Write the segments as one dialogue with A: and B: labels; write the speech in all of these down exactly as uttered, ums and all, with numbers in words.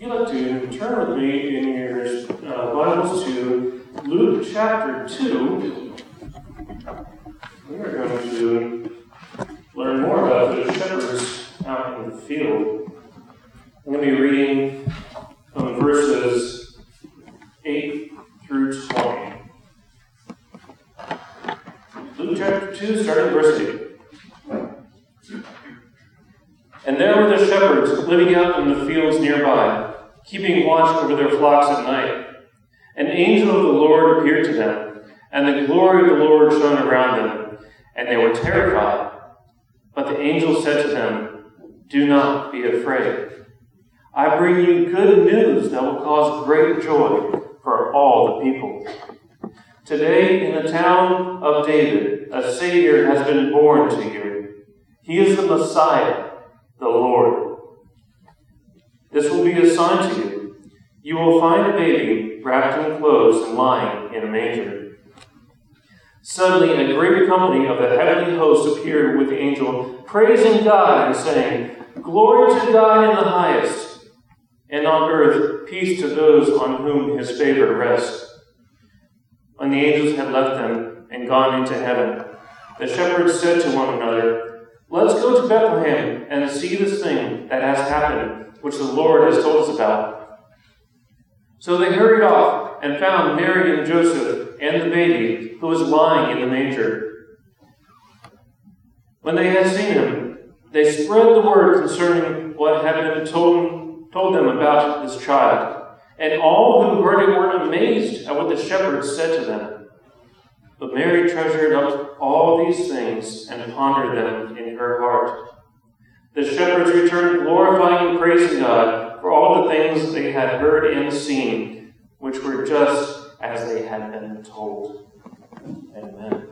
A: you'd like to turn with me in your uh, Bibles to Luke chapter two, we are going to learn more about the shepherds out in the field. I'm going to be reading from verses eight through twenty. Luke chapter two, starting verse eight. And there were the shepherds living out in the fields nearby, keeping watch over their flocks at night. An angel of the Lord appeared to them, and the glory of the Lord shone around them, and they were terrified. But the angel said to them, "Do not be afraid. I bring you good news that will cause great joy for all the people. Today in the town of David, a Savior has been born to you. He is the Messiah, the Lord. This will be a sign to you. You will find a baby wrapped in clothes and lying in a manger." Suddenly a great company of the heavenly host appeared with the angel, praising God and saying, "Glory to God in the highest, and on earth peace to those on whom his favor rests." When the angels had left them and gone into heaven, the shepherds said to one another, "Let's go to Bethlehem and see this thing that has happened, which the Lord has told us about." So they hurried off and found Mary and Joseph and the baby who was lying in the manger. When they had seen him, they spread the word concerning what had been told, told them about this child. And all who heard it were amazed at what the shepherds said to them. But Mary treasured up all these things and pondered them in her heart. The shepherds returned glorifying and praising God for all the things they had heard and seen, which were just as they had been told. Amen.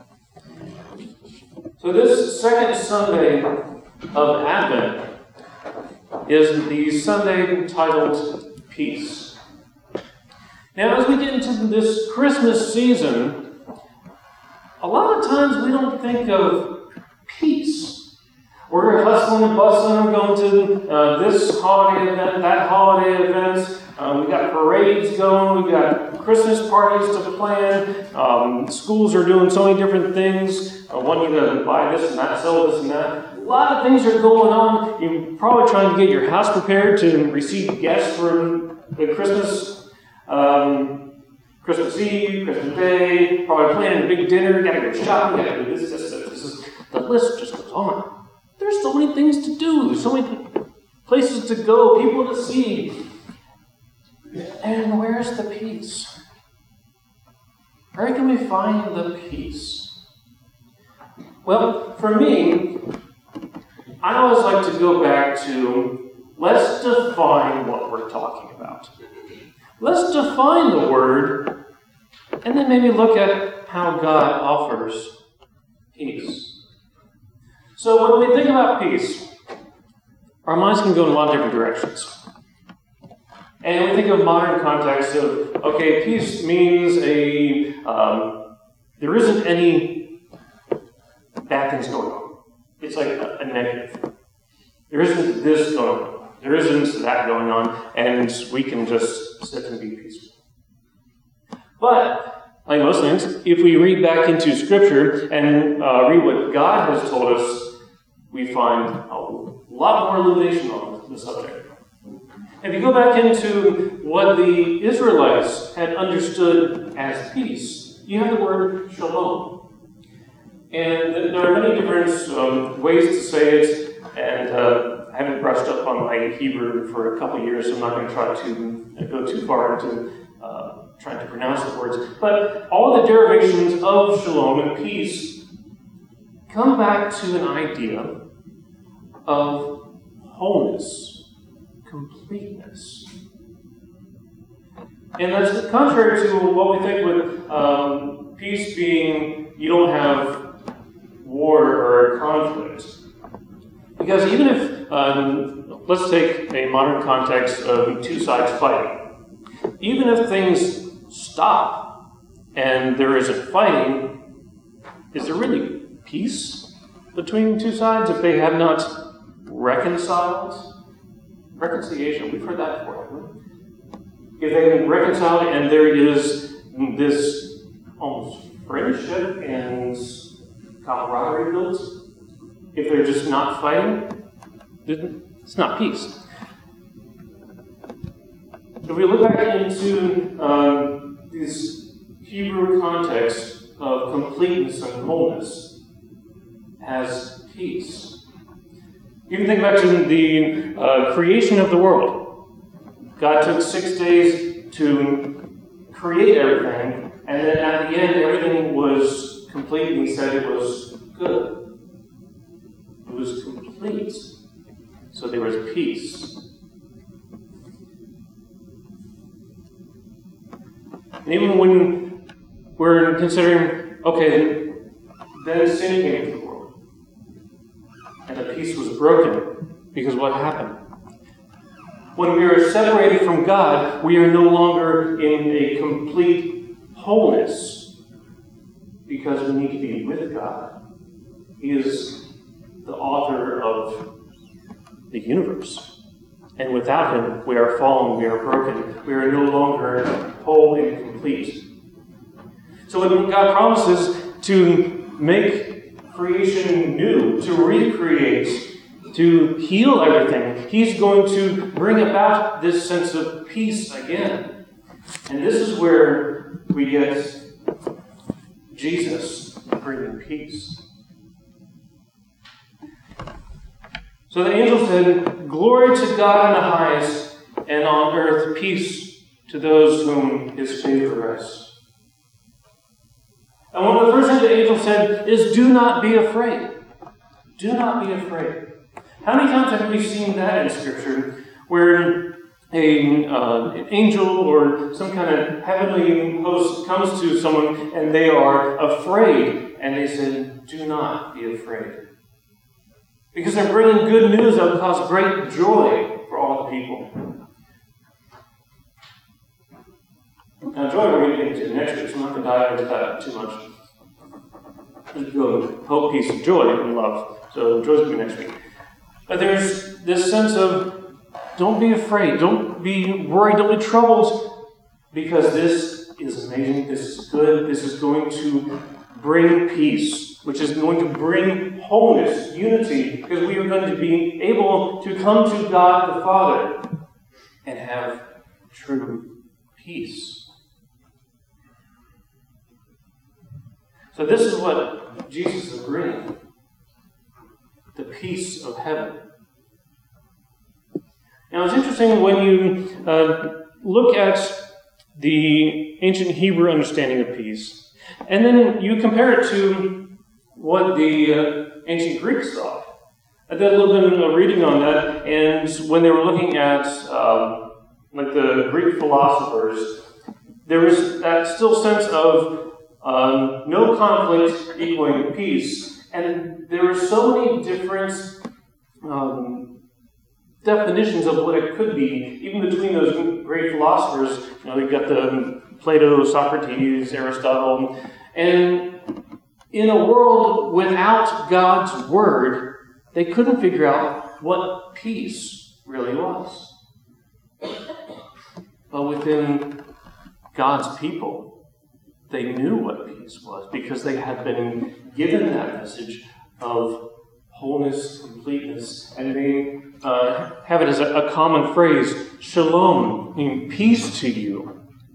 A: So this second Sunday of Advent is the Sunday titled Peace. Now, as we get into this Christmas season, a lot of times we don't think of peace. We're hustling and bustling, we're going to uh, this holiday event, that holiday event. Um, we got parades going, we got Christmas parties to plan. Um, schools are doing so many different things. I want you to buy this and that, sell this and that. A lot of things are going on. You're probably trying to get your house prepared to receive guests for the Christmas um, Christmas Eve, Christmas Day, probably planning a big dinner, gotta go shopping, gotta do this, this, this, this is, the list just goes on. There's so many things to do, so many places to go, people to see. And where's the peace? Where can we find the peace? Well, for me, I always like to go back to, let's define what we're talking about. Let's define the word, and then maybe look at how God offers peace. So when we think about peace, our minds can go in a lot of different directions. And we think of modern context of, okay, peace means a um, there isn't any bad things going on. It's like a, a negative. There isn't this going on. There isn't that going on, and we can just sit and be peaceful. But, like most things, if we read back into Scripture and uh, read what God has told us, we find a lot more illumination on the subject. If you go back into what the Israelites had understood as peace, you have the word shalom. And there are many different um, ways to say it, and uh, I haven't brushed up on my Hebrew for a couple years, so I'm not going to try to go too far into uh, trying to pronounce the words. But all the derivations of shalom and peace come back to an idea of wholeness, completeness. And that's contrary to what we think with um, peace being you don't have war or conflict. Because even if, um, let's take a modern context of two sides fighting. Even if things stop and there isn't fighting, is there really peace between two sides if they have not reconciled? reconciliation. We've heard that before, haven't we? If they can reconcile and there is this almost friendship and camaraderie built, if they're just not fighting, it's not peace. If we look back into um, this Hebrew context of completeness and wholeness as peace. You can think back to the uh, creation of the world. God took six days to create everything, and then at the end, everything was complete, and he said it was good. It was complete. So there was peace. And even when we're considering, okay, then sin came into the world. And the peace was broken. Because what happened? When we are separated from God, we are no longer in a complete wholeness. Because we need to be with God. He is the author of the universe. And without Him, we are fallen, we are broken. We are no longer whole and complete. So when God promises to make creation new, to recreate, to heal everything, He's going to bring about this sense of peace again. And this is where we get Jesus bringing peace. So the angel said, "Glory to God in the highest, and on earth peace to those whom His favor rests." And one of the first things the angel said is, "Do not be afraid. Do not be afraid." How many times have we seen that in Scripture, where a, uh, an angel or some kind of heavenly host comes to someone and they are afraid, and they say, "Do not be afraid." Because they're bringing good news that will cause great joy for all the people. Now, joy we're going to get into next week, so I'm not going to dive into that too much. Let's go hope, peace, and joy, and love. So joy's going to be next week. But there's this sense of don't be afraid, don't be worried, don't be troubled, because this is amazing, this is good, this is going to bring peace, which is going to bring wholeness, unity, because we are going to be able to come to God the Father and have true peace. So this is what Jesus is bringing, the peace of heaven. Now it's interesting when you uh, look at the ancient Hebrew understanding of peace, and then you compare it to what the uh, ancient Greeks thought. I did a little bit of reading on that, and when they were looking at um, like the Greek philosophers, there was that still sense of um, no conflict equaling peace, and there were so many different um, definitions of what it could be, even between those great philosophers. You know, you've got the Plato, Socrates, Aristotle, and in a world without God's Word, they couldn't figure out what peace really was. But within God's people, they knew what peace was because they had been given that message of wholeness, completeness, and they uh, have it as a, a common phrase, shalom, meaning peace to you.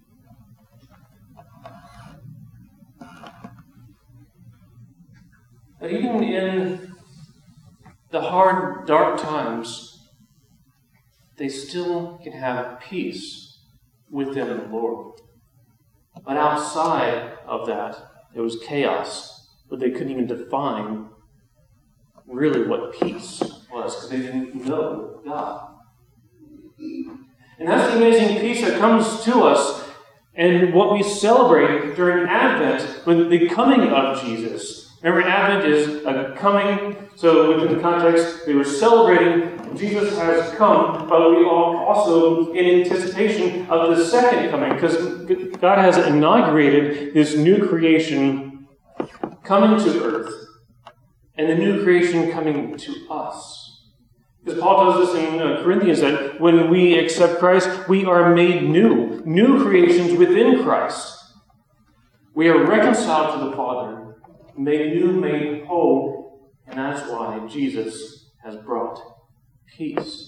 A: But even in the hard, dark times, they still can have peace within the Lord. But outside of that, there was chaos, but they couldn't even define really what peace was, because they didn't know God. And that's the amazing peace that comes to us, and what we celebrate during Advent with the coming of Jesus. Remember, Advent is a coming, so within the context, they were celebrating Jesus has come, but we are also in anticipation of the second coming, because God has inaugurated this new creation coming to earth, and the new creation coming to us. Because Paul tells us in uh, Corinthians that when we accept Christ, we are made new, new creations within Christ. We are reconciled to the Father, made new, made whole, and that's why Jesus has brought peace.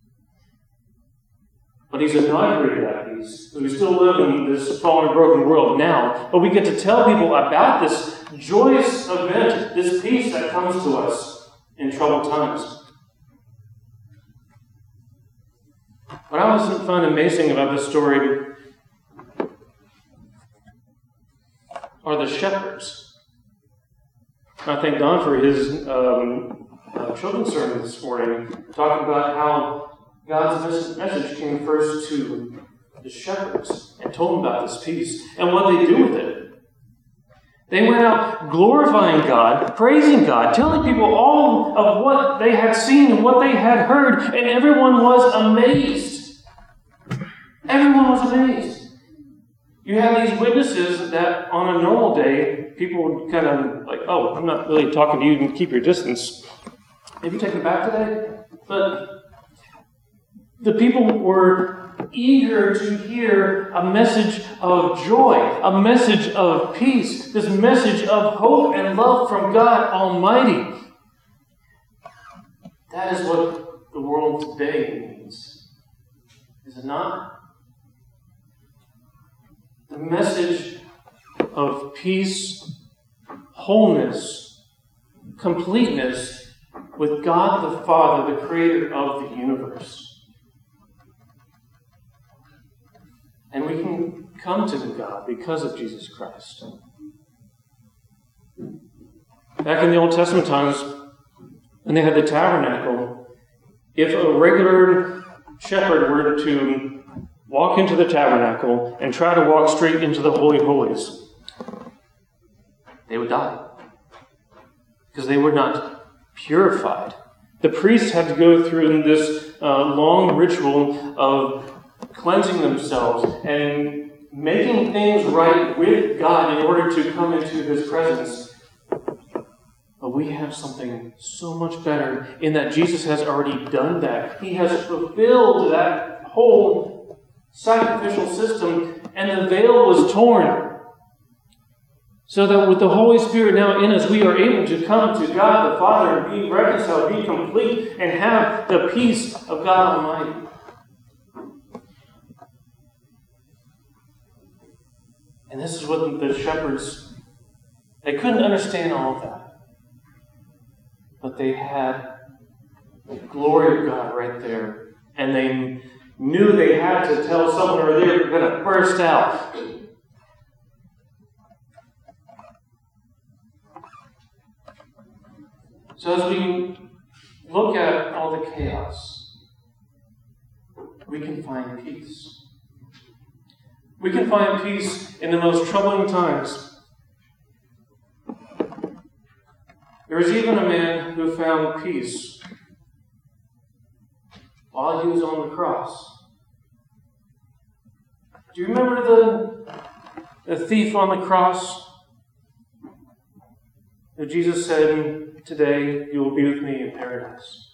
A: But he's inaugurated that peace, because we still live in this fallen and broken world now, but we get to tell people about this joyous event, this peace that comes to us in troubled times. What I always find amazing about this story are the shepherds. I thank Don for his um, uh, children's sermon this morning, talking about how God's message came first to the shepherds and told them about this peace and what they do with it. They went out glorifying God, praising God, telling people all of what they had seen and what they had heard, and everyone was amazed. Everyone was amazed. You have these witnesses that on a normal day, people would kind of like, oh, I'm not really talking to you, and keep your distance. Have you taken it back today? But the people were eager to hear a message of joy, a message of peace, this message of hope and love from God Almighty. That is what the world today needs, is it not? The message of peace, wholeness, completeness with God the Father, the creator of the universe. And we can come to God because of Jesus Christ. Back in the Old Testament times, when they had the tabernacle, if a regular shepherd were to walk into the tabernacle and try to walk straight into the Holy of Holies, they would die. Because they were not purified. The priests had to go through this uh, long ritual of cleansing themselves and making things right with God in order to come into His presence. But we have something so much better in that Jesus has already done that. He has fulfilled that whole sacrificial system, and the veil was torn. So that with the Holy Spirit now in us, we are able to come to God the Father and be reconciled, be complete, and have the peace of God Almighty. And this is what the shepherds, they couldn't understand all of that. But they had the glory of God right there. And they knew they had to tell someone or they were going to burst out. So as we look at all the chaos, we can find peace. We can find peace in the most troubling times. There was even a man who found peace while he was on the cross. Do you remember the, the thief on the cross? That Jesus said, "Today you will be with me in paradise."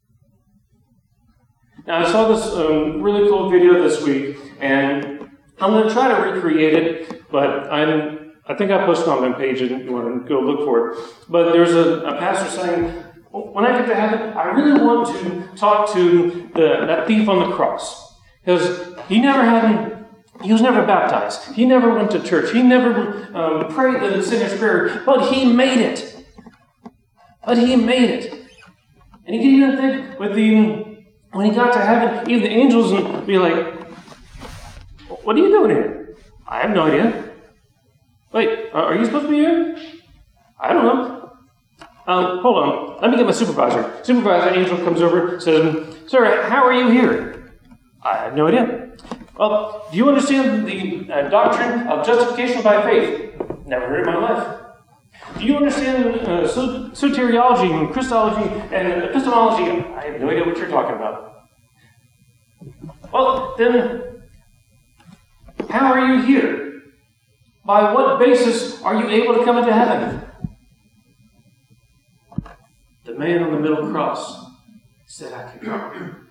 A: Now I saw this um, really cool video this week, and I'm going to try to recreate it, but I'm, I think I posted on my page and you want to go look for it. But there's a, a pastor saying, when I get to heaven, I really want to talk to the, that thief on the cross. Because he never had, he was never baptized. He never went to church. He never um, prayed the sinner's prayer. But he made it. But he made it. And he could even think, with the, when he got to heaven, even the angels would be like, "What are you doing here?" "I have no idea." "Wait, are you supposed to be here?" "I don't know." Um, hold on, let me get my supervisor. Supervisor angel comes over, says, "Sir, how are you here?" "I have no idea." "Well, do you understand the uh, doctrine of justification by faith?" "Never heard in my life." "Do you understand uh, soteriology and Christology and epistemology?" "I have no idea what you're talking about." "Well, then, how are you here? By what basis are you able to come into heaven?" The man on the middle cross said I could come.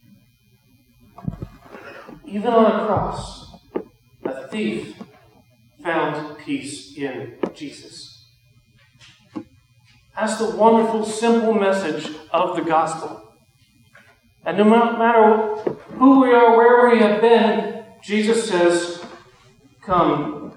A: Even on a cross, a thief found peace in Jesus. That's the wonderful, simple message of the gospel. And no matter who we are, where we have been, Jesus says, come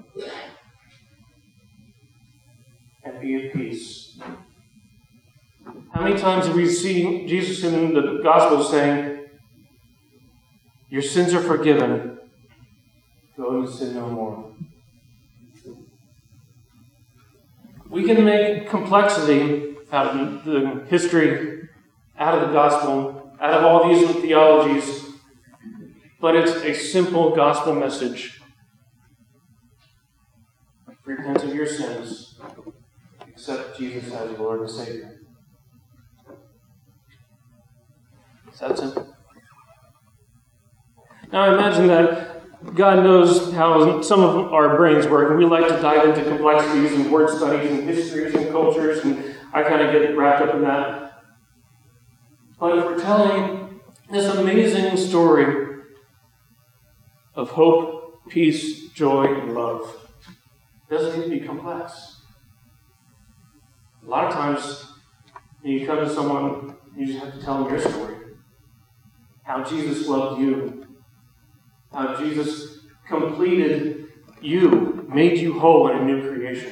A: and be at peace. How many times have we seen Jesus in the gospel saying, your sins are forgiven, go and sin no more. We can make complexity out of the history, out of the gospel, out of all these theologies, but it's a simple gospel message. Repent of your sins, accept Jesus as Lord and Savior. It's that simple. Now I imagine that God knows how some of our brains work, and we like to dive into complexities and word studies and histories and cultures, and I kind of get wrapped up in that. But if we're telling this amazing story of hope, peace, joy, and love, it doesn't need to be complex. A lot of times, when you come to someone, you just have to tell them your story. How Jesus loved you. How Jesus completed you, made you whole in a new creation.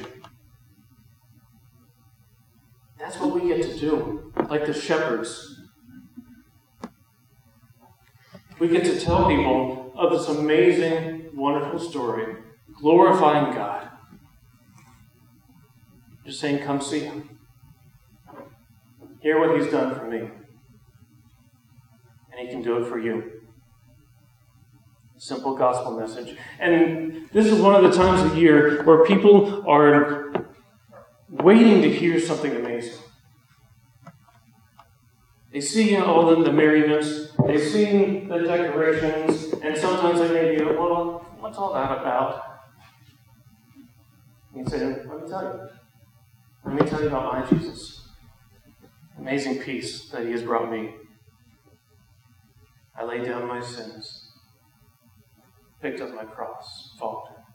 A: That's what we get to do, like the shepherds. We get to tell people of this amazing, wonderful story, glorifying God. Just saying, come see Him. Hear what He's done for me. And He can do it for you. Simple gospel message. And this is one of the times of year where people are waiting to hear something amazing. They see all the, the merriness, they see the decorations, and sometimes they may be, well, what's all that about? You say, let me tell you. Let me tell you about my Jesus. Amazing peace that He has brought me. I laid down my sins. Picked up my cross, followed Him.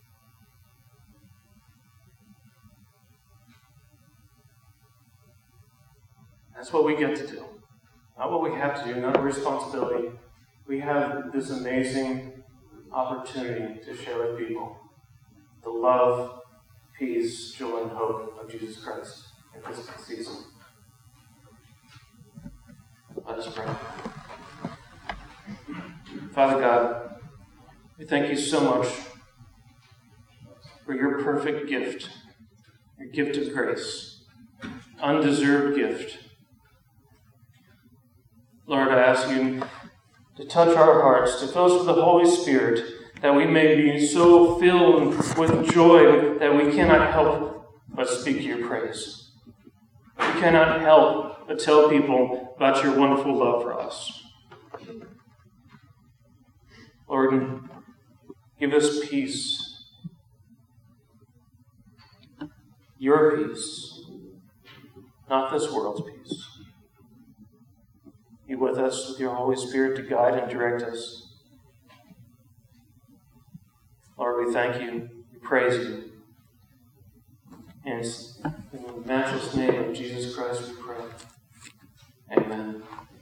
A: That's what we get to do. Not what we have to do, not a responsibility. We have this amazing opportunity to share with people the love, peace, joy, and hope of Jesus Christ in this season. Let us pray. Father God, we thank you so much for your perfect gift, your gift of grace, undeserved gift. Lord, I ask you to touch our hearts, to fill us with the Holy Spirit, that we may be so filled with joy that we cannot help but speak your praise. We cannot help but tell people about your wonderful love for us. Lord, give us peace. Your peace, not this world's peace. Be with us with your Holy Spirit to guide and direct us. Lord, we thank you. We praise you. And in the matchless name of Jesus Christ we pray. Amen.